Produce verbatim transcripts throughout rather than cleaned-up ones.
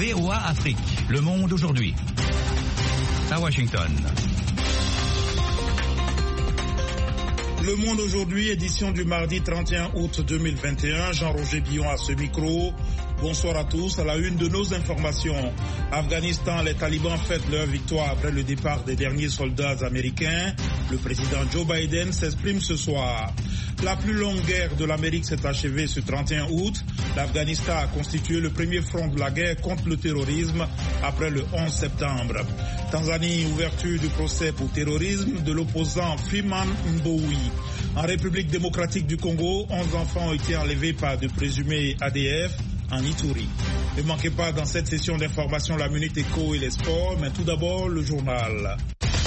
V O A Afrique. Le monde aujourd'hui. À Washington. Le Monde aujourd'hui, édition du mardi trente et un août deux mille vingt et un. Jean-Roger Billon à ce micro. Bonsoir à tous. À la une de nos informations, Afghanistan, les talibans fêtent leur victoire après le départ des derniers soldats américains. Le président Joe Biden s'exprime ce soir. La plus longue guerre de l'Amérique s'est achevée ce trente et un août. L'Afghanistan a constitué le premier front de la guerre contre le terrorisme après le onze septembre. Tanzanie, ouverture du procès pour terrorisme de l'opposant Freeman Mbowe. En République démocratique du Congo, onze enfants ont été enlevés par de présumés A D F en Ituri. Ne manquez pas dans cette session d'information la Minute Éco et les sports, mais tout d'abord le journal.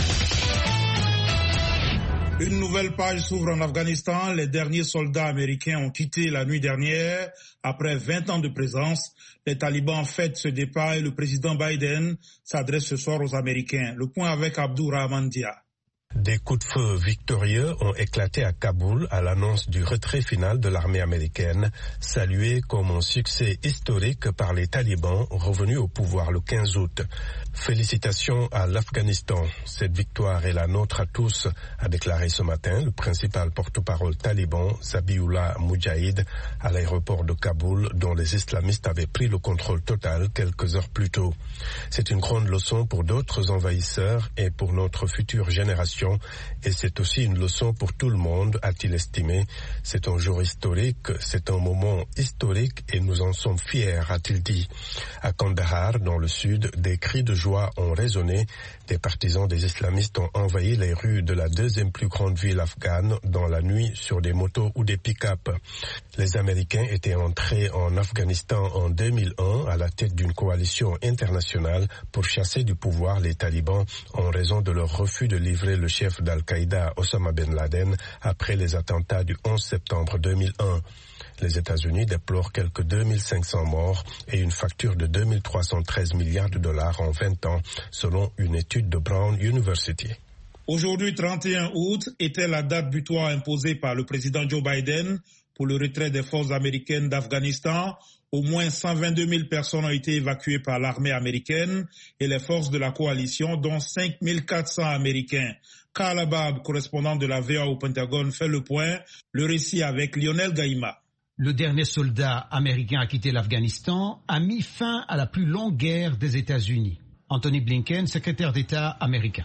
Une nouvelle page s'ouvre en Afghanistan. Les derniers soldats américains ont quitté la nuit dernière. Après vingt ans de présence, les talibans fêtent ce départ et le président Biden s'adresse ce soir aux Américains. Le point avec Abdourahman Dia. Des coups de feu victorieux ont éclaté à Kaboul à l'annonce du retrait final de l'armée américaine, salué comme un succès historique par les talibans revenus au pouvoir le quinze août. Félicitations à l'Afghanistan. Cette victoire est la nôtre à tous, a déclaré ce matin le principal porte-parole taliban, Zabiullah Mujahid, à l'aéroport de Kaboul, dont les islamistes avaient pris le contrôle total quelques heures plus tôt. C'est une grande leçon pour d'autres envahisseurs et pour notre future génération. Et c'est aussi une leçon pour tout le monde, a-t-il estimé. C'est un jour historique, c'est un moment historique et nous en sommes fiers, a-t-il dit. À Kandahar, dans le sud, des cris de joie ont résonné. Des partisans des islamistes ont envahi les rues de la deuxième plus grande ville afghane dans la nuit sur des motos ou des pick-up. Les Américains étaient entrés en Afghanistan en deux mille un à la tête d'une coalition internationale pour chasser du pouvoir les talibans en raison de leur refus de livrer le chef d'Al-Qaïda, Osama Ben Laden, après les attentats du onze septembre deux mille un. Les États-Unis déplorent quelques deux mille cinq cents morts et une facture de deux mille trois cent treize milliards de dollars en vingt ans, selon une étude de Brown University. Aujourd'hui, trente et un août, était la date butoir imposée par le président Joe Biden pour le retrait des forces américaines d'Afghanistan. Au moins cent vingt-deux mille personnes ont été évacuées par l'armée américaine et les forces de la coalition, dont cinq mille quatre cents Américains. Karl Abab, correspondant de la V O A au Pentagone, fait le point. Le récit avec Lionel Gaïma. Le dernier soldat américain à quitter l'Afghanistan a mis fin à la plus longue guerre des États-Unis. Anthony Blinken, secrétaire d'État américain.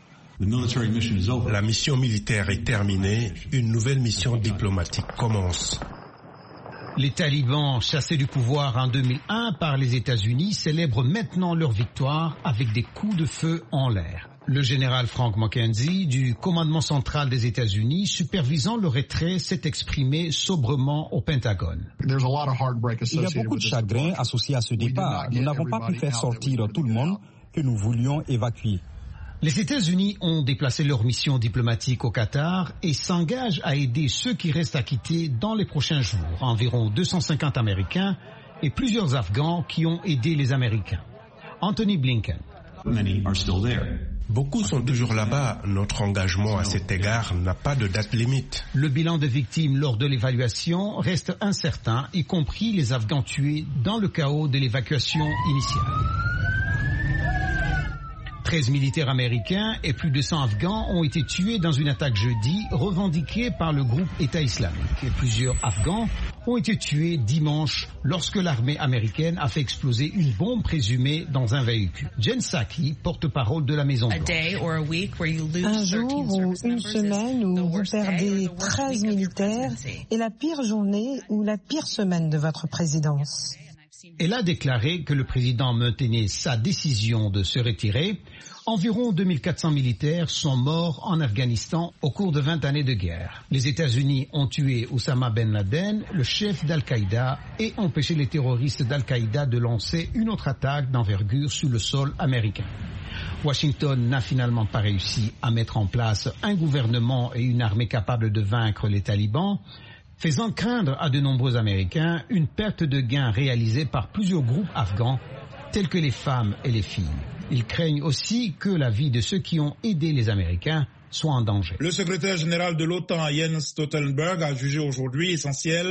La mission militaire est terminée, une nouvelle mission diplomatique commence. Les talibans, chassés du pouvoir en deux mille un par les États-Unis, célèbrent maintenant leur victoire avec des coups de feu en l'air. Le général Frank McKenzie, du commandement central des États-Unis, supervisant le retrait, s'est exprimé sobrement au Pentagone. Il y a beaucoup de chagrin associé à ce départ. Nous n'avons pas pu faire sortir tout le monde que nous voulions évacuer. Les États-Unis ont déplacé leur mission diplomatique au Qatar et s'engagent à aider ceux qui restent à quitter dans les prochains jours. Environ deux cent cinquante Américains et plusieurs Afghans qui ont aidé les Américains. Anthony Blinken. Beaucoup sont toujours là-bas. Notre engagement à cet égard n'a pas de date limite. Le bilan de victimes lors de l'évaluation reste incertain, y compris les Afghans tués dans le chaos de l'évacuation initiale. treize militaires américains et plus de cent Afghans ont été tués dans une attaque jeudi revendiquée par le groupe État islamique. Et plusieurs Afghans ont été tués dimanche lorsque l'armée américaine a fait exploser une bombe présumée dans un véhicule. Jen Psaki, porte-parole de la Maison-Blanche. Un jour ou une semaine où vous perdez treize militaires est la pire journée ou la pire semaine de votre présidence. Elle a déclaré que le président maintenait sa décision de se retirer. Environ deux mille quatre cents militaires sont morts en Afghanistan au cours de vingt années de guerre. Les États-Unis ont tué Osama Ben Laden, le chef d'Al-Qaïda, et empêché les terroristes d'Al-Qaïda de lancer une autre attaque d'envergure sur le sol américain. Washington n'a finalement pas réussi à mettre en place un gouvernement et une armée capables de vaincre les talibans, faisant craindre à de nombreux Américains une perte de gains réalisée par plusieurs groupes afghans, tels que les femmes et les filles. Ils craignent aussi que la vie de ceux qui ont aidé les Américains soit en danger. Le secrétaire général de l'OTAN, Jens Stoltenberg, a jugé aujourd'hui essentiel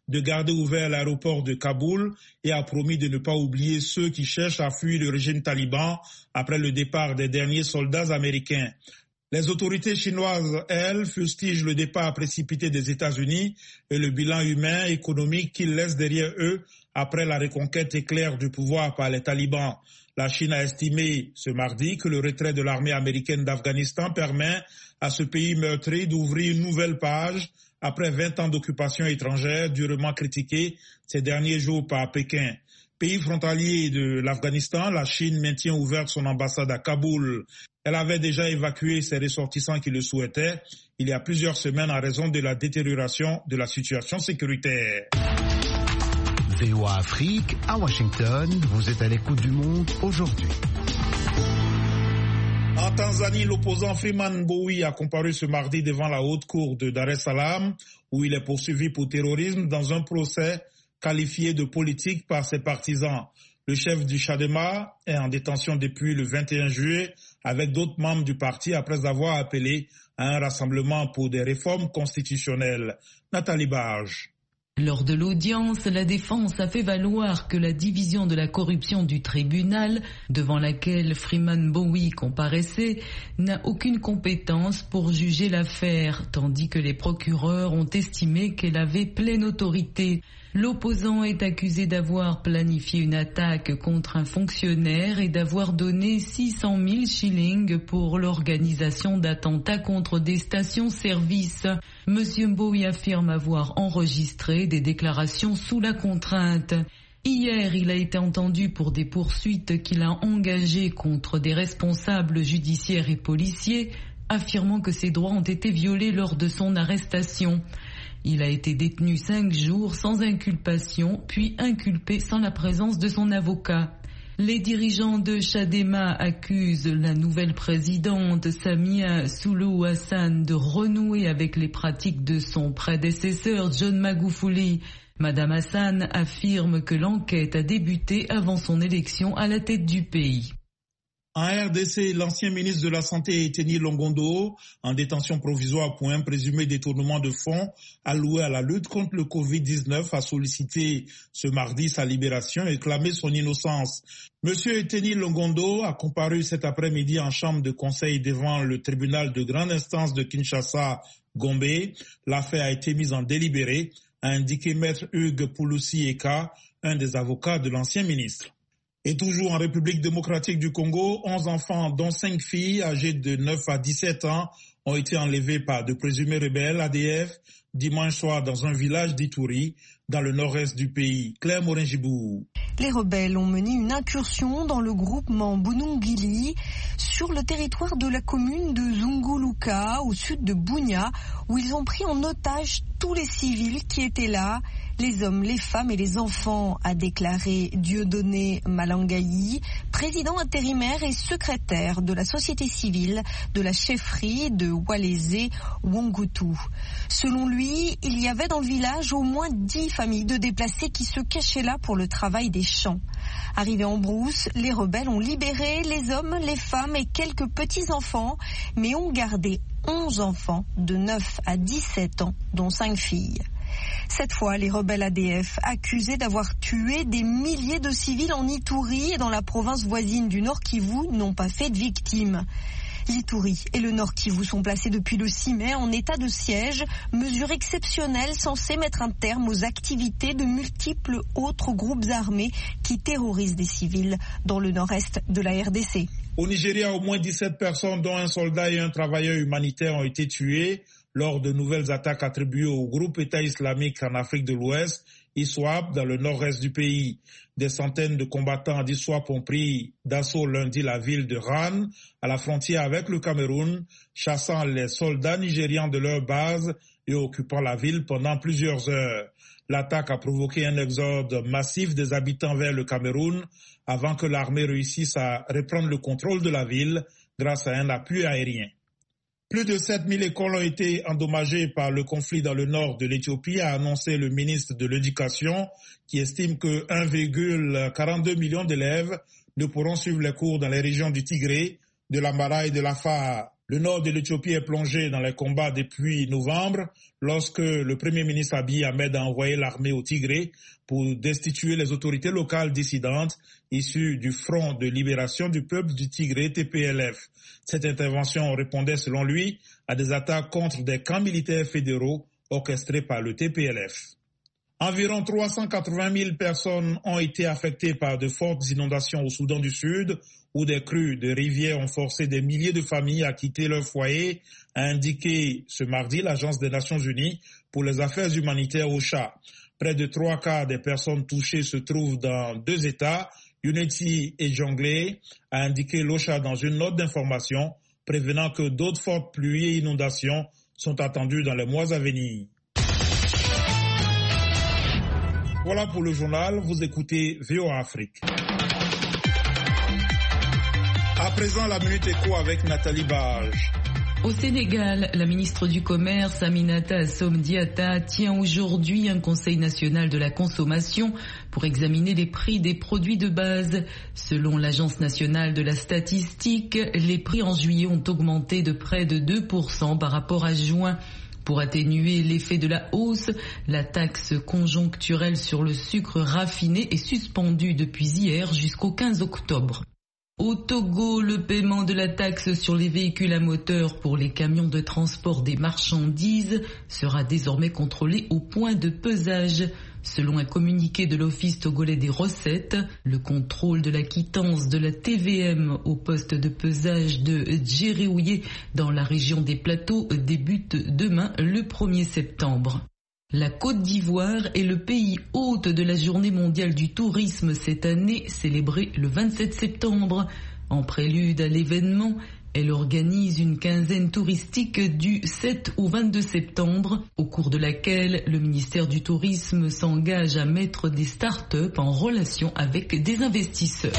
de garder ouvert l'aéroport de Kaboul et a promis de ne pas oublier ceux qui cherchent à fuir le régime taliban après le départ des derniers soldats américains. Les autorités chinoises, elles, fustigent le départ précipité des États-Unis et le bilan humain et économique qu'ils laissent derrière eux après la reconquête éclair du pouvoir par les talibans. La Chine a estimé ce mardi que le retrait de l'armée américaine d'Afghanistan permet à ce pays meurtri d'ouvrir une nouvelle page après vingt ans d'occupation étrangère durement critiquée ces derniers jours par Pékin. Pays frontalier de l'Afghanistan, la Chine maintient ouverte son ambassade à Kaboul. Elle avait déjà évacué ses ressortissants qui le souhaitaient il y a plusieurs semaines en raison de la détérioration de la situation sécuritaire. V O A Afrique, à Washington, vous êtes à l'écoute du monde aujourd'hui. En Tanzanie, l'opposant Freeman Mbowe a comparu ce mardi devant la haute cour de Dar es Salaam, où il est poursuivi pour terrorisme dans un procès qualifié de politique par ses partisans. Le chef du Chadema est en détention depuis le vingt et un juillet avec d'autres membres du parti après avoir appelé à un rassemblement pour des réformes constitutionnelles. Nathalie Barge. Lors de l'audience, la défense a fait valoir que la division de la corruption du tribunal, devant laquelle Freeman Mbowe comparaissait, n'a aucune compétence pour juger l'affaire, tandis que les procureurs ont estimé qu'elle avait pleine autorité. L'opposant est accusé d'avoir planifié une attaque contre un fonctionnaire et d'avoir donné six cent mille shillings pour l'organisation d'attentats contre des stations-service. Monsieur Mbowe affirme avoir enregistré des déclarations sous la contrainte. Hier, il a été entendu pour des poursuites qu'il a engagées contre des responsables judiciaires et policiers, affirmant que ses droits ont été violés lors de son arrestation. Il a été détenu cinq jours sans inculpation, puis inculpé sans la présence de son avocat. Les dirigeants de Chadema accusent la nouvelle présidente Samia Suluhu Hassan de renouer avec les pratiques de son prédécesseur John Magufuli. Madame Hassan affirme que l'enquête a débuté avant son élection à la tête du pays. En R D C, l'ancien ministre de la Santé Eteni Longondo, en détention provisoire pour un présumé détournement de fonds alloués à la lutte contre le covid dix-neuf, a sollicité ce mardi sa libération et clamé son innocence. Monsieur Eteni Longondo a comparu cet après-midi en chambre de conseil devant le tribunal de grande instance de Kinshasa, Gombe. L'affaire a été mise en délibéré, a indiqué maître Hugues Pouloussi Eka, un des avocats de l'ancien ministre. Et toujours en République démocratique du Congo, onze enfants, dont cinq filles âgées de neuf à dix-sept ans, ont été enlevés par de présumés rebelles A D F dimanche soir dans un village d'Ituri, dans le nord-est du pays. Claire Morin-Gibou. Les rebelles ont mené une incursion dans le groupement Bunungili sur le territoire de la commune de Zunguluka, au sud de Bunia, où ils ont pris en otage tous les civils qui étaient là, les hommes, les femmes et les enfants, a déclaré Dieudonné Malangaï, président intérimaire et secrétaire de la société civile de la chefferie de Walese Wongutu. Selon lui, il y avait dans le village au moins dix familles de déplacés qui se cachaient là pour le travail des champs. Arrivés en brousse, les rebelles ont libéré les hommes, les femmes et quelques petits-enfants, mais ont gardé onze enfants de neuf à dix-sept ans, dont cinq filles. Cette fois, les rebelles A D F, accusés d'avoir tué des milliers de civils en Ituri et dans la province voisine du Nord Kivu, n'ont pas fait de victimes. L'Ituri et le Nord Kivu sont placés depuis le six mai en état de siège, mesure exceptionnelle censée mettre un terme aux activités de multiples autres groupes armés qui terrorisent des civils dans le nord-est de la R D C. Au Nigeria, au moins dix-sept personnes, dont un soldat et un travailleur humanitaire, ont été tués lors de nouvelles attaques attribuées au groupe État islamique en Afrique de l'Ouest, ISWAP, dans le nord-est du pays. Des centaines de combattants d'ISWAP ont pris d'assaut lundi la ville de Ran, à la frontière avec le Cameroun, chassant les soldats nigérians de leur base et occupant la ville pendant plusieurs heures. L'attaque a provoqué un exode massif des habitants vers le Cameroun avant que l'armée réussisse à reprendre le contrôle de la ville grâce à un appui aérien. Plus de sept mille écoles ont été endommagées par le conflit dans le nord de l'Éthiopie, a annoncé le ministre de l'Éducation, qui estime que un virgule quarante-deux million d'élèves ne pourront suivre les cours dans les régions du Tigré, de l'Amhara et de l'Afar. Le nord de l'Éthiopie est plongé dans les combats depuis novembre, lorsque le Premier ministre Abiy Ahmed a envoyé l'armée au Tigré pour destituer les autorités locales dissidentes issues du Front de libération du peuple du Tigré, T P L F. Cette intervention répondait, selon lui, à des attaques contre des camps militaires fédéraux orchestrés par le T P L F. Environ trois cent quatre-vingt mille personnes ont été affectées par de fortes inondations au Soudan du Sud, où des crues de rivières ont forcé des milliers de familles à quitter leur foyer, a indiqué ce mardi l'Agence des Nations Unies pour les affaires humanitaires OCHA. Près de trois quarts des personnes touchées se trouvent dans deux États, Unity et Jonglei, a indiqué l'OCHA dans une note d'information, prévenant que d'autres fortes pluies et inondations sont attendues dans les mois à venir. Voilà pour le journal, vous écoutez V O A Afrique. À présent, la Minute Éco avec Nathalie Barge. Au Sénégal, la ministre du Commerce, Aminata Assome Diatta, tient aujourd'hui un conseil national de la consommation pour examiner les prix des produits de base. Selon l'Agence nationale de la statistique, les prix en juillet ont augmenté de près de deux pour cent par rapport à juin. Pour atténuer l'effet de la hausse, la taxe conjoncturelle sur le sucre raffiné est suspendue depuis hier jusqu'au quinze octobre. Au Togo, le paiement de la taxe sur les véhicules à moteur pour les camions de transport des marchandises sera désormais contrôlé au point de pesage. Selon un communiqué de l'Office togolais des recettes, le contrôle de la quittance de la T V M au poste de pesage de Djeriouye dans la région des Plateaux débute demain le premier septembre. La Côte d'Ivoire est le pays hôte de la Journée mondiale du tourisme cette année, célébrée le vingt-sept septembre. En prélude à l'événement, elle organise une quinzaine touristique du sept au vingt-deux septembre, au cours de laquelle le ministère du Tourisme s'engage à mettre des start-up en relation avec des investisseurs.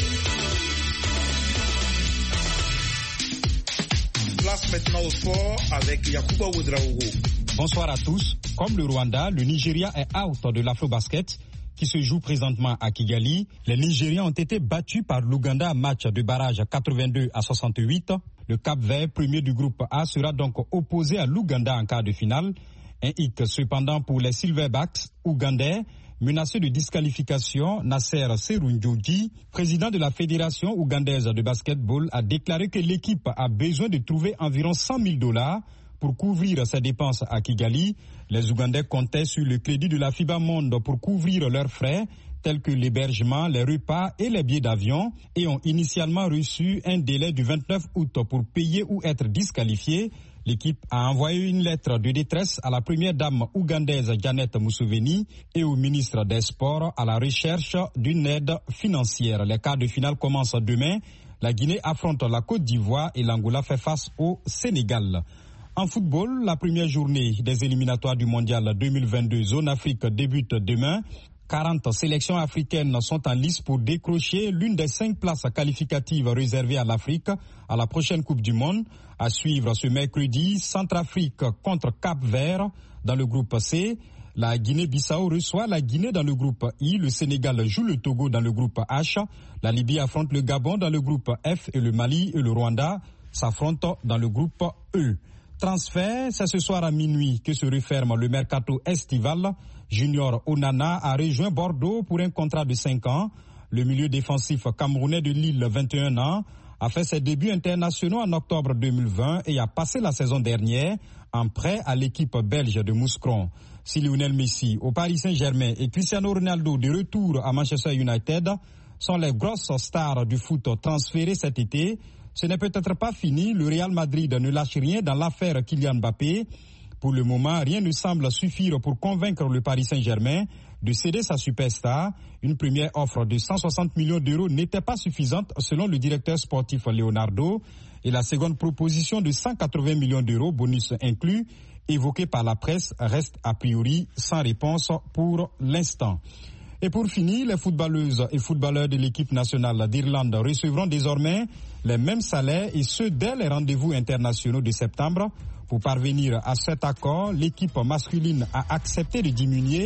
Place maintenant au sport avec Yacouba Ouedraogo. Bonsoir à tous. Comme le Rwanda, le Nigeria est out de l'Afro-Basket qui se joue présentement à Kigali. Les Nigériens ont été battus par l'Ouganda à match de barrage quatre-vingt-deux à soixante-huit. Le Cap-Vert, premier du groupe A, sera donc opposé à l'Ouganda en quart de finale. Un hic cependant pour les Silverbacks ougandais. Menacé de disqualification, Nasser Serunjoji, président de la Fédération ougandaise de basketball, a déclaré que l'équipe a besoin de trouver environ cent mille dollars pour couvrir ses dépenses à Kigali. Les Ougandais comptaient sur le crédit de la FIBA Monde pour couvrir leurs frais, tels que l'hébergement, les repas et les billets d'avion, et ont initialement reçu un délai du vingt-neuf août pour payer ou être disqualifiés. L'équipe a envoyé une lettre de détresse à la première dame ougandaise Janet Museveni et au ministre des Sports à la recherche d'une aide financière. Les quarts de finale commencent demain. La Guinée affronte la Côte d'Ivoire et l'Angola fait face au Sénégal. En football, la première journée des éliminatoires du Mondial deux mille vingt-deux Zone Afrique débute demain. quarante sélections africaines sont en lice pour décrocher l'une des cinq places qualificatives réservées à l'Afrique à la prochaine Coupe du Monde. À suivre ce mercredi, Centrafrique contre Cap-Vert dans le groupe C. La Guinée-Bissau reçoit la Guinée dans le groupe I. Le Sénégal joue le Togo dans le groupe H. La Libye affronte le Gabon dans le groupe F et le Mali et le Rwanda s'affrontent dans le groupe E. Transfert, c'est ce soir à minuit que se referme le mercato estival. Junior Onana a rejoint Bordeaux pour un contrat de cinq ans. Le milieu défensif camerounais de Lille, vingt et un ans, a fait ses débuts internationaux en octobre deux mille vingt et a passé la saison dernière en prêt à l'équipe belge de Mouscron. Si Lionel Messi au Paris Saint-Germain et Cristiano Ronaldo de retour à Manchester United sont les grosses stars du foot transférées cet été, ce n'est peut-être pas fini. Le Real Madrid ne lâche rien dans l'affaire Kylian Mbappé. Pour le moment, rien ne semble suffire pour convaincre le Paris Saint-Germain de céder sa superstar. Une première offre de cent soixante millions d'euros n'était pas suffisante selon le directeur sportif Leonardo. Et la seconde proposition de cent quatre-vingts millions d'euros, bonus inclus, évoquée par la presse, reste a priori sans réponse pour l'instant. Et pour finir, les footballeuses et footballeurs de l'équipe nationale d'Irlande recevront désormais les mêmes salaires et ceux dès les rendez-vous internationaux de septembre. Pour parvenir à cet accord, l'équipe masculine a accepté de diminuer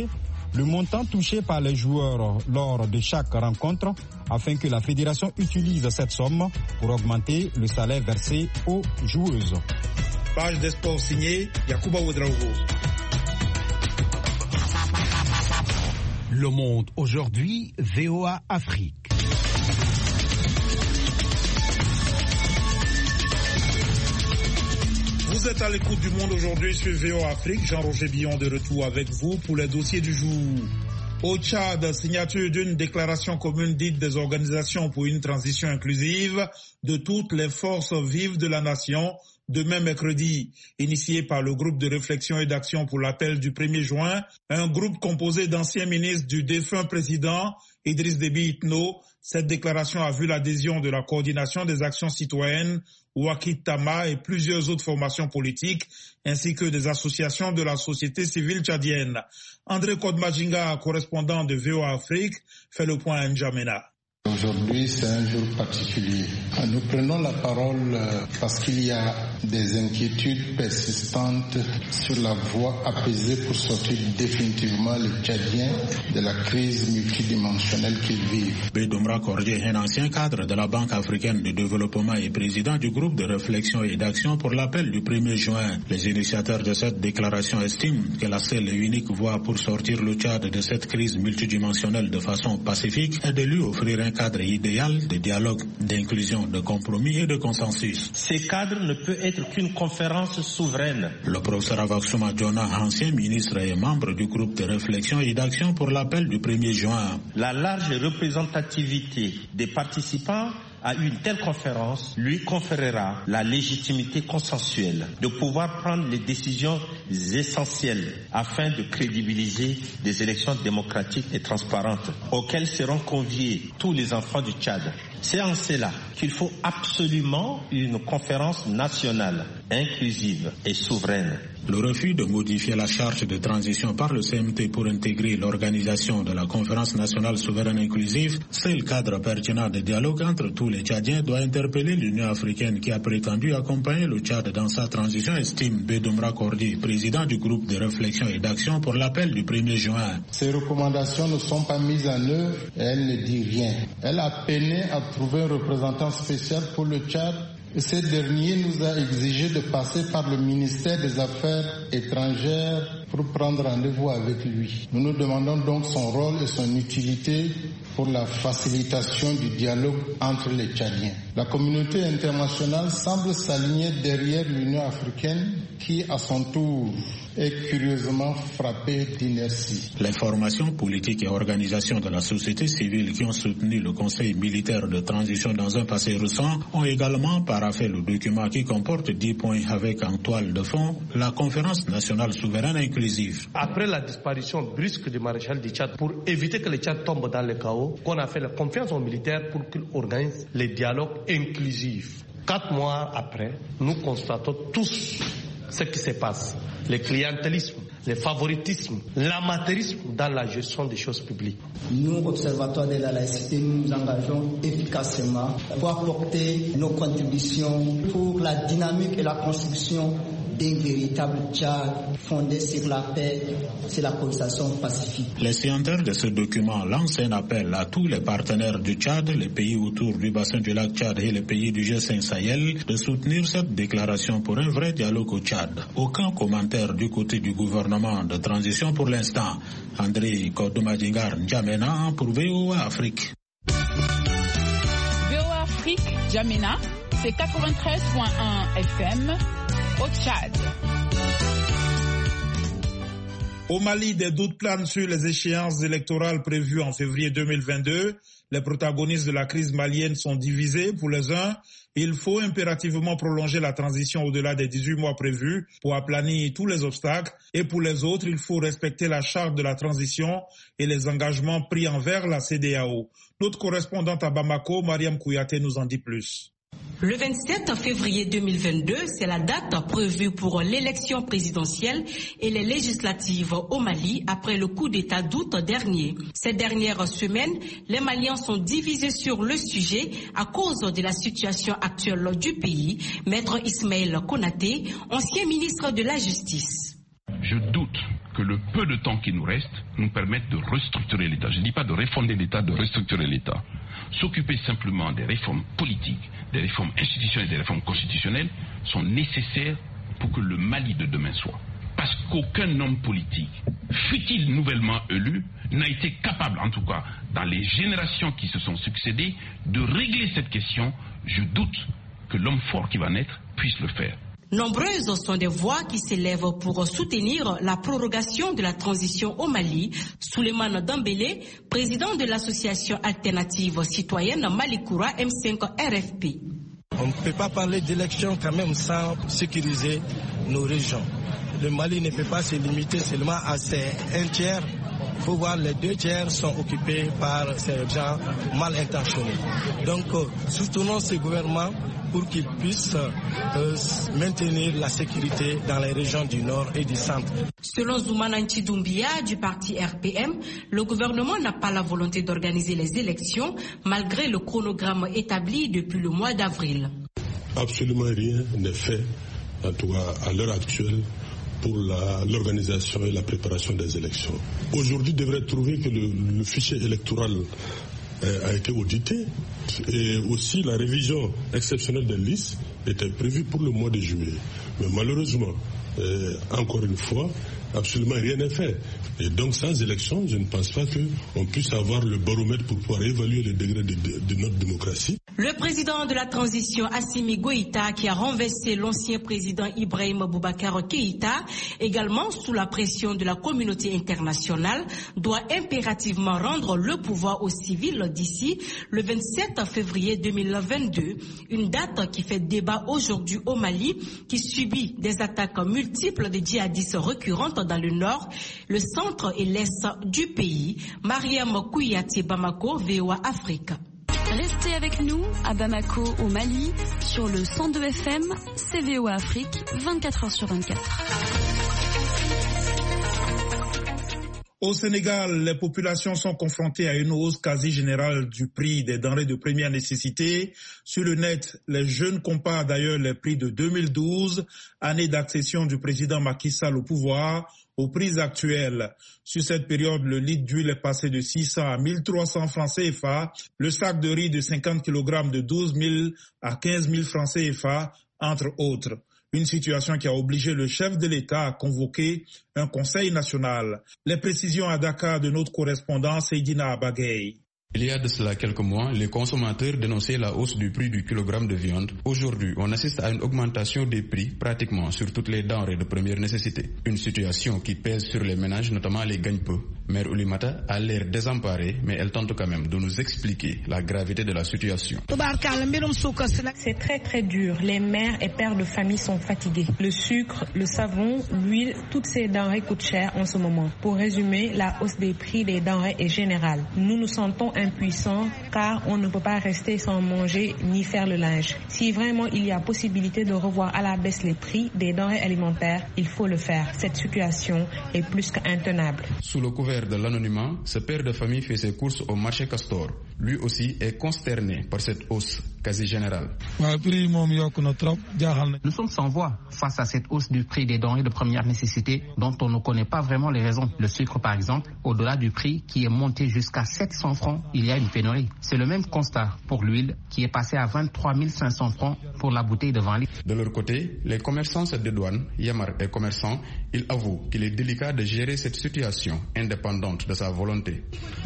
le montant touché par les joueurs lors de chaque rencontre afin que la fédération utilise cette somme pour augmenter le salaire versé aux joueuses. Page des sports signée Yacouba Ouedraogo. Le Monde aujourd'hui, V O A Afrique. Vous êtes à l'écoute du Monde aujourd'hui sur V O A Afrique. Jean-Roger Billon de retour avec vous pour les dossiers du jour. Au Tchad, signature d'une déclaration commune dite des organisations pour une transition inclusive de toutes les forces vives de la nation, demain mercredi, initié par le groupe de réflexion et d'action pour l'appel du premier juin, un groupe composé d'anciens ministres du défunt président Idriss Déby Itno. Cette déclaration a vu l'adhésion de la coordination des actions citoyennes, Ouakit Tama et plusieurs autres formations politiques, ainsi que des associations de la société civile tchadienne. André Kodmajinga, correspondant de V O A Afrique, fait le point à N'Djamena. Aujourd'hui, c'est un jour particulier. Nous prenons la parole parce qu'il y a des inquiétudes persistantes sur la voie apaisée pour sortir définitivement les Tchadiens de la crise multidimensionnelle qu'ils vivent. Bedoumra Kordje, un ancien cadre de la Banque africaine de développement et président du groupe de réflexion et d'action pour l'appel du premier juin. Les initiateurs de cette déclaration estiment que la seule et unique voie pour sortir le Tchad de cette crise multidimensionnelle de façon pacifique est de lui offrir un cadre idéal de dialogue, d'inclusion, de compromis et de consensus. Ce cadre ne peut être qu'une conférence souveraine. Le professeur Avaksuma Djona, ancien ministre et membre du groupe de réflexion et d'action pour l'appel du premier juin. La large représentativité des participants à une telle conférence lui conférera la légitimité consensuelle de pouvoir prendre les décisions essentielles afin de crédibiliser des élections démocratiques et transparentes auxquelles seront conviés tous les enfants du Tchad. C'est en cela qu'il faut absolument une conférence nationale, inclusive et souveraine. Le refus de modifier la charte de transition par le C M T pour intégrer l'organisation de la conférence nationale souveraine inclusive, c'est le cadre pertinent de dialogue entre tous les Tchadiens, doit interpeller l'Union africaine qui a prétendu accompagner le Tchad dans sa transition, estime Bedoumra Kordi, président du groupe de réflexion et d'action pour l'appel du premier juin. Ces recommandations ne sont pas mises en œuvre et elle ne dit rien. Elle a peiné à trouver un représentant spécial pour le Tchad. Et ce dernier nous a exigé de passer par le ministère des Affaires étrangères pour prendre rendez-vous avec lui. Nous nous demandons donc son rôle et son utilité pour la facilitation du dialogue entre les Tchadiens. La communauté internationale semble s'aligner derrière l'Union africaine qui, à son tour, est curieusement frappée d'inertie. Les formations politiques et organisations de la société civile qui ont soutenu le Conseil militaire de transition dans un passé récent ont également paraphé le document qui comporte dix points avec en toile de fond la conférence nationale souveraine inclusive. Après la disparition brusque du maréchal du Tchad, pour éviter que le Tchad tombe dans le chaos, qu'on a fait la confiance aux militaires pour qu'ils organisent les dialogues inclusifs. Quatre mois après, nous constatons tous ce qui se passe. Le clientélisme, le favoritisme, l'amateurisme dans la gestion des choses publiques. Nous, observateurs de la laïcité, nous nous engageons efficacement pour apporter nos contributions pour la dynamique et la construction d'un véritable Tchad fondé sur la paix, sur la cohabitation pacifique. Les signataires de ce document lancent un appel à tous les partenaires du Tchad, les pays autour du bassin du lac Tchad et les pays du G cinq Sahel de soutenir cette déclaration pour un vrai dialogue au Tchad. Aucun commentaire du côté du gouvernement de transition pour l'instant. André Kodoumadingar N'Djamena pour V O A Afrique. V O A Afrique, N'Djamena, c'est quatre-vingt-treize virgule un F M. Au Tchad. Au Mali, des doutes planent sur les échéances électorales prévues en février deux mille vingt-deux. Les protagonistes de la crise malienne sont divisés. Pour les uns, il faut impérativement prolonger la transition au-delà des dix-huit mois prévus pour aplanir tous les obstacles. Et pour les autres, il faut respecter la charte de la transition et les engagements pris envers la C E D E A O. Notre correspondante à Bamako, Mariam Kouyaté, nous en dit plus. Le vingt-sept février deux mille vingt-deux, c'est la date prévue pour l'élection présidentielle et les législatives au Mali après le coup d'État d'août dernier. Ces dernières semaines, les Maliens sont divisés sur le sujet à cause de la situation actuelle du pays. Maître Ismaël Konaté, ancien ministre de la Justice. je doute que le peu de temps qui nous reste nous permette de restructurer l'État. Je ne dis pas de refonder l'État, de restructurer l'État. S'occuper simplement des réformes politiques, des réformes institutionnelles, des réformes constitutionnelles sont nécessaires pour que le Mali de demain soit. Parce qu'aucun homme politique, fût-il nouvellement élu, n'a été capable, en tout cas dans les générations qui se sont succédées, de régler cette question. Je doute que l'homme fort qui va naître puisse le faire. Nombreuses sont des voix qui s'élèvent pour soutenir la prorogation de la transition au Mali. Souleymane Dembélé, président de l'association alternative citoyenne Malikoura M cinq R F P. On ne peut pas parler d'élection quand même sans sécuriser nos régions. Le Mali ne peut pas se limiter seulement à ces un tiers. Il faut voir les deux tiers sont occupés par ces gens mal intentionnés. Donc, euh, soutenons ce gouvernement pour qu'il puisse euh, maintenir la sécurité dans les régions du Nord et du Centre. Selon Zoumananti Doumbia du parti R P M, le gouvernement n'a pas la volonté d'organiser les élections malgré le chronogramme établi depuis le mois d'avril. Absolument rien n'est fait, en tout cas à l'heure actuelle, pour l'organisation et la préparation des élections. Aujourd'hui, devrait trouver que le, le fichier électoral euh, a été audité et aussi la révision exceptionnelle des listes était prévue pour le mois de juillet. Mais malheureusement, euh, encore une fois, absolument rien n'est fait. Et donc sans élection, je ne pense pas qu'on puisse avoir le baromètre pour pouvoir évaluer le degré de, de, de notre démocratie. Le président de la transition, Assimi Goïta, qui a renversé l'ancien président Ibrahim Boubacar Keïta, également sous la pression de la communauté internationale, doit impérativement rendre le pouvoir aux civils d'ici le vingt-sept février deux mille vingt-deux, une date qui fait débat aujourd'hui au Mali, qui subit des attaques multiples de djihadistes récurrentes dans le nord, le centre et l'est du pays. Mariam Kouyati, Bamako, V O A Afrique. Restez avec nous à Bamako, au Mali, sur le cent deux F M, C V O A Afrique, vingt-quatre heures sur vingt-quatre. Au Sénégal, les populations sont confrontées à une hausse quasi générale du prix des denrées de première nécessité. Sur le net, les jeunes comparent d'ailleurs les prix de deux mille douze, année d'accession du président Macky Sall au pouvoir, aux prix actuels. Sur cette période, le litre d'huile est passé de six cents à mille trois cents francs C F A, le sac de riz de cinquante kilogrammes de douze mille à quinze mille francs C F A, entre autres. Une situation qui a obligé le chef de l'État à convoquer un conseil national. Les précisions à Dakar de notre correspondant Seydina Abagay. Il y a de cela quelques mois, les consommateurs dénonçaient la hausse du prix du kilogramme de viande. Aujourd'hui, on assiste à une augmentation des prix pratiquement sur toutes les denrées de première nécessité. Une situation qui pèse sur les ménages, notamment les gagne-peu. Mère Oulimata a l'air désemparée, mais elle tente quand même de nous expliquer la gravité de la situation. C'est très très dur. Les mères et pères de famille sont fatigués. Le sucre, le savon, l'huile, toutes ces denrées coûtent cher en ce moment. Pour résumer, la hausse des prix des denrées est générale. Nous nous sentons impuissants car on ne peut pas rester sans manger ni faire le linge. Si vraiment il y a possibilité de revoir à la baisse les prix des denrées alimentaires, il faut le faire. Cette situation est plus qu'intenable. Sous le couvert de l'anonymat, ce père de famille fait ses courses au marché Castor. Lui aussi est consterné par cette hausse quasi générale. Nous sommes sans voix face à cette hausse du prix des denrées de première nécessité dont on ne connaît pas vraiment les raisons. Le sucre par exemple, au-delà du prix qui est monté jusqu'à sept cents francs, il y a une pénurie. C'est le même constat pour l'huile qui est passée à vingt-trois mille cinq cents francs pour la bouteille de vingt litres. De leur côté, les commerçants de douane, Yamar et commerçants, ils avouent qu'il est délicat de gérer cette situation indépendante de sa volonté.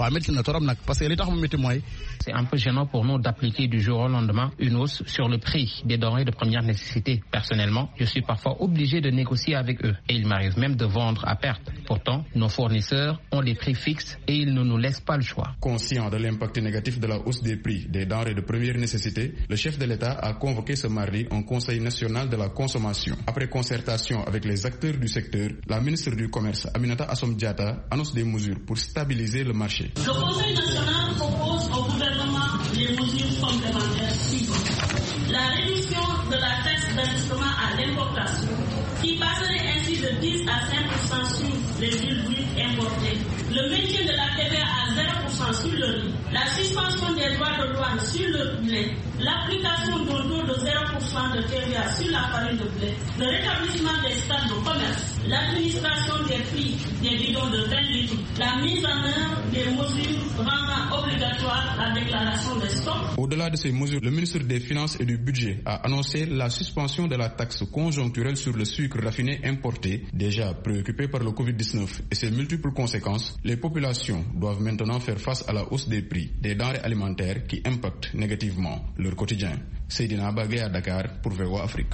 C'est un peu gênant pour nous d'appliquer du jour au lendemain une hausse sur le prix des denrées de première nécessité. Personnellement, je suis parfois obligé de négocier avec eux et il m'arrive même de vendre à perte. Pourtant, nos fournisseurs ont des prix fixes et ils ne nous laissent pas le choix. Conscient de l'impact négatif de la hausse des prix des denrées de première nécessité, le chef de l'État a convoqué ce mardi un Conseil national de la consommation. Après concertation avec les acteurs du secteur, la ministre du Commerce, Aminata Assome Diatta, annonce des mesures pour stabiliser le marché. Le Conseil national propose au gouvernement les mesures complémentaires suivantes. La réduction de la taxe d'ajustement à l'importation, qui passerait ainsi de dix à cinq pour cent sur les huiles brutes importées. Le maintien de la T V A à zéro pour cent cent sur le riz, la suspension des droits de douane sur le blé, l'application d'un taux de zéro pour cent de T V A sur la farine de blé, le rétablissement des stades de commerce, l'administration des prix des bidons de vingt litres, la mise en œuvre des mesures rendant obligatoire la déclaration des stocks. Au-delà de ces mesures, le ministre des Finances et du Budget a annoncé la suspension de la taxe conjoncturelle sur le sucre raffiné importé, déjà préoccupé par le covid dix-neuf et ses multiples conséquences. Les populations doivent maintenant faire face à la hausse des prix des denrées alimentaires qui impactent négativement leur quotidien. Seydina Bagay à Dakar pour V O A Afrique.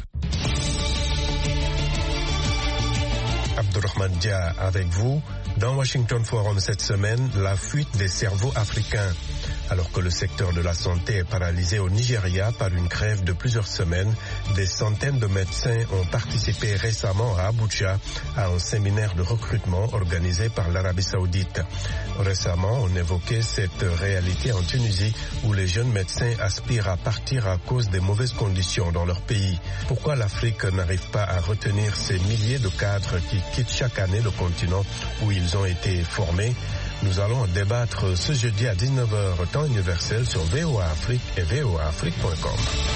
Abdourahmane Dia avec vous. Dans Washington Forum cette semaine, la fuite des cerveaux africains. Alors que le secteur de la santé est paralysé au Nigeria par une grève de plusieurs semaines, des centaines de médecins ont participé récemment à Abuja à un séminaire de recrutement organisé par l'Arabie Saoudite. Récemment, on évoquait cette réalité en Tunisie où les jeunes médecins aspirent à partir à cause des mauvaises conditions dans leur pays. Pourquoi l'Afrique n'arrive pas à retenir ces milliers de cadres qui quittent chaque année le continent où ils ont été formés? Nous allons en débattre ce jeudi à dix-neuf heures temps universel sur V O A Afrique et V O A Afrique point com.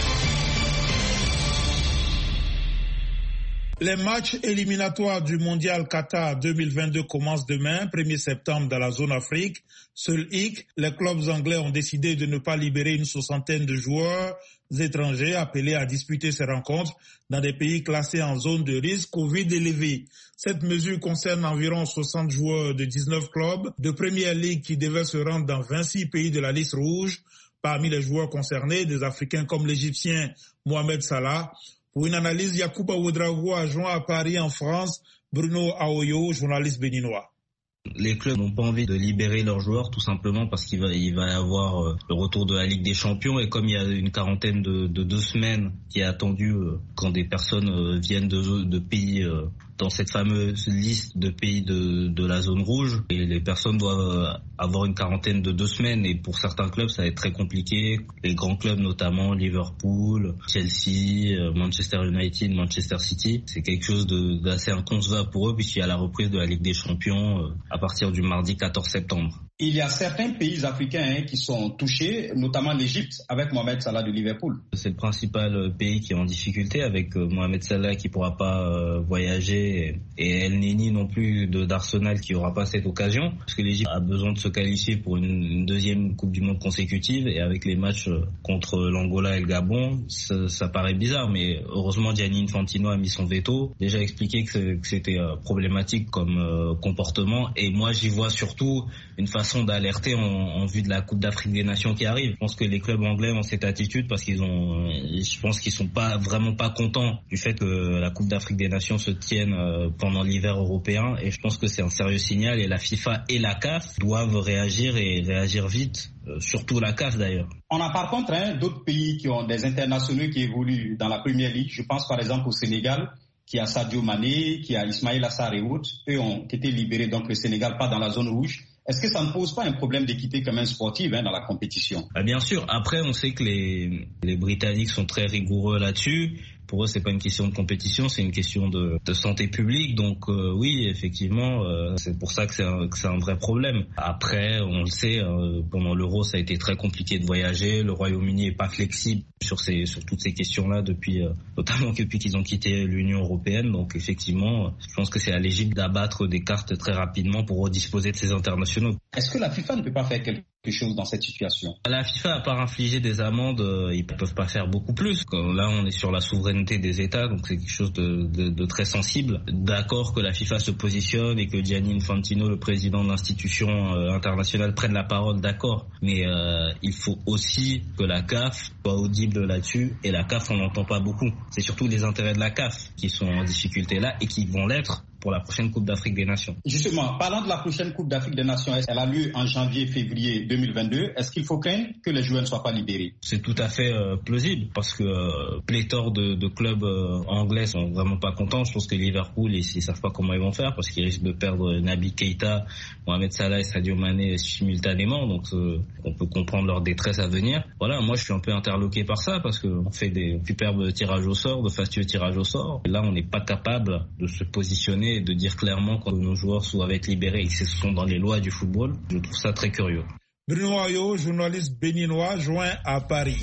Les matchs éliminatoires du Mondial Qatar deux mille vingt-deux commencent demain, premier septembre, dans la zone Afrique. Seul hic, les clubs anglais ont décidé de ne pas libérer une soixantaine de joueurs étrangers appelés à disputer ces rencontres dans des pays classés en zone de risque Covid élevé. Cette mesure concerne environ soixante joueurs de dix-neuf clubs de Première Ligue qui devaient se rendre dans vingt-six pays de la liste rouge. Parmi les joueurs concernés, des Africains comme l'Égyptien Mohamed Salah. Pour une analyse, Yacouba Ouedraogo a joint à Paris en France Bruno Aoyo, journaliste béninois. Les clubs n'ont pas envie de libérer leurs joueurs tout simplement parce qu'il va, il va y avoir euh, le retour de la Ligue des Champions et comme il y a une quarantaine de, de deux semaines qui est attendue euh, quand des personnes euh, viennent de, de pays euh, dans cette fameuse liste de pays de, de la zone rouge et les personnes doivent avoir une quarantaine de deux semaines et pour certains clubs ça va être très compliqué. Les grands clubs notamment Liverpool, Chelsea, Manchester United, Manchester City, c'est quelque chose de, d'assez inconcevable pour eux puisqu'il y a la reprise de la Ligue des Champions euh, à partir du mardi quatorze septembre. Il y a certains pays africains hein, qui sont touchés, notamment l'Égypte, avec Mohamed Salah de Liverpool. C'est le principal pays qui est en difficulté, avec euh, Mohamed Salah qui ne pourra pas euh, voyager et El Neni non plus de, d'Arsenal qui n'aura pas cette occasion. Parce que l'Égypte a besoin de se qualifier pour une, une deuxième Coupe du Monde consécutive et avec les matchs contre l'Angola et le Gabon, ça, ça paraît bizarre. Mais heureusement, Gianni Infantino a mis son veto, déjà expliqué que, que c'était euh, problématique comme euh, comportement. Et moi, j'y vois surtout une façon d'alerter en, en vue de la Coupe d'Afrique des Nations qui arrive. Je pense que les clubs anglais ont cette attitude parce qu'ils ont, je pense qu'ils sont pas vraiment pas contents du fait que la Coupe d'Afrique des Nations se tienne pendant l'hiver européen et je pense que c'est un sérieux signal et la FIFA et la C A F doivent réagir et réagir vite, surtout la C A F d'ailleurs. On a par contre hein, d'autres pays qui ont des internationaux qui évoluent dans la Première Ligue. Je pense par exemple au Sénégal qui a Sadio Mané, qui a Ismaïla Sarr et autres. Eux ont été libérés, donc le Sénégal pas dans la zone rouge. Est-ce que ça ne pose pas un problème d'équité quand même sportive hein, dans la compétition? Ah, bien sûr. Après, on sait que les, les Britanniques sont très rigoureux là-dessus. Pour eux, c'est pas une question de compétition, c'est une question de, de santé publique. Donc euh, oui, effectivement, euh, c'est pour ça que c'est, un, que c'est un vrai problème. Après, on le sait, euh, pendant l'Euro, ça a été très compliqué de voyager. Le Royaume-Uni est pas flexible sur ces, sur toutes ces questions-là depuis, euh, notamment depuis qu'ils ont quitté l'Union européenne. Donc effectivement, je pense que c'est à l'Égypte d'abattre des cartes très rapidement pour redisposer de ses internationaux. Est-ce que la FIFA ne peut pas faire quelque chose dans cette situation? La FIFA, à part infliger des amendes, ils ne peuvent pas faire beaucoup plus. Là, on est sur la souveraineté des États, donc c'est quelque chose de, de, de très sensible. D'accord que la FIFA se positionne et que Gianni Infantino, le président de l'institution euh, internationale, prenne la parole, d'accord. Mais euh, il faut aussi que la C A F soit audible là-dessus. Et la C A F, on n'entend pas beaucoup. C'est surtout les intérêts de la C A F qui sont en difficulté là et qui vont l'être pour la prochaine Coupe d'Afrique des Nations. Justement, parlant de la prochaine Coupe d'Afrique des Nations, elle a lieu en janvier-février deux mille vingt-deux. Est-ce qu'il faut craindre que les joueurs ne soient pas libérés? C'est tout à fait euh, plausible parce que euh, pléthore de, de clubs euh, anglais sont vraiment pas contents. Je pense que Liverpool, ils, ils savent pas comment ils vont faire parce qu'ils risquent de perdre Naby Keita, Mohamed Salah et Sadio Mané simultanément. Donc euh, on peut comprendre leur détresse à venir. Voilà, moi je suis un peu interloqué par ça parce qu'on fait des superbes tirages au sort, de fastueux tirages au sort. Et là, on n'est pas capable de se positionner et de dire clairement quand nos joueurs doivent être libérés et que ce sont dans les lois du football. Je trouve ça très curieux. Bruno Ayo, journaliste béninois, joint à Paris.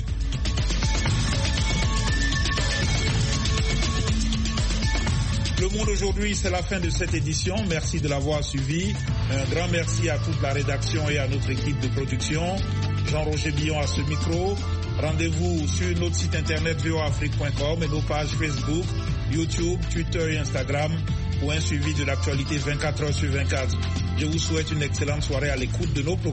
Le Monde aujourd'hui, c'est la fin de cette édition. Merci de l'avoir suivi. Un grand merci à toute la rédaction et à notre équipe de production. Jean-Roger Billon à ce micro. Rendez-vous sur notre site internet v o afrique point com et nos pages Facebook, YouTube, Twitter et Instagram pour un suivi de l'actualité vingt-quatre heures sur vingt-quatre. Je vous souhaite une excellente soirée à l'écoute de nos programmes.